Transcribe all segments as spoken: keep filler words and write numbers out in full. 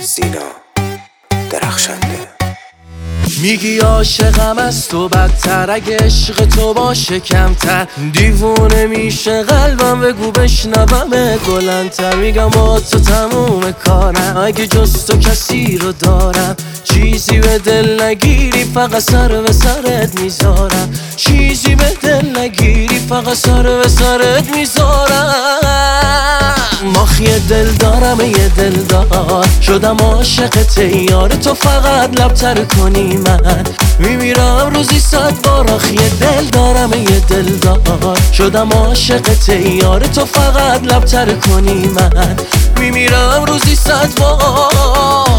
سینا درخشنده. میگی عاشقم از تو بدتر، اگه عشق تو باشه کمتر دیوونه میشه قلبم، بگو بشنوم بلندتر. میگم با تو تموم کارم، اگه جز تو کسی رو دارم چیزی به دل نگیری فقط سر به سرت میذارم، چیزی به دل نگیری فقط سر به سرت میذارم. ماخی دل دارم یه دل دار شدم عاشق یار تو، فقط لبتر کنی من میمیرم روزی صد بار. آخی دل دارم یه دل دار شدم عاشق یار تو، فقط لبتر کنی من میمیرم روزی صد بار.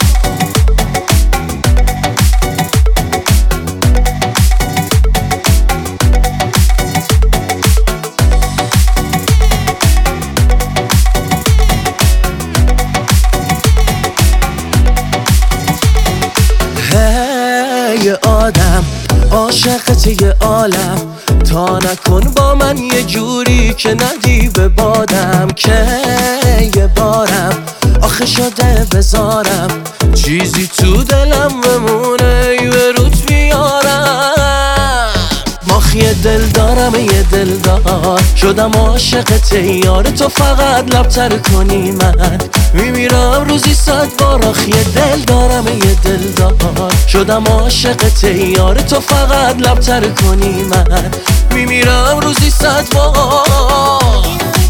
یه آدم عاشقت یه عالم، تا نکن با من یه جوری که ندی به بادم. که یه بارم آخه شده بذارم چیزی تو دلم بمونه یه روت بیارم. ماخی دل دارم یه دل دار شدم عاشقت یار تو، فقط لبتر کنی من میمیرم روزی صد بار. آخی دل دارم یه دل دار شدم عاشقت یار تو، فقط لبتر کنی من میمیرم روزی صد بار.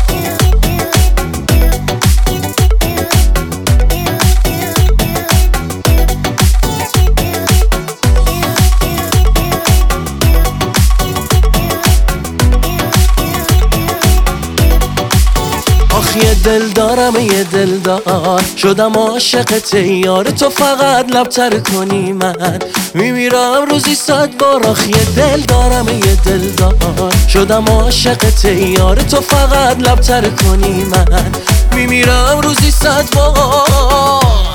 یه دل دارم یه دل دار شدم عاشقت یار تو، فقط لبتر کنی من میمیرم روزی صد بار. آخی دل دارم یه دل دار شدم عاشقت یار تو، فقط لبتر کنی من میمیرم روزی صد بار.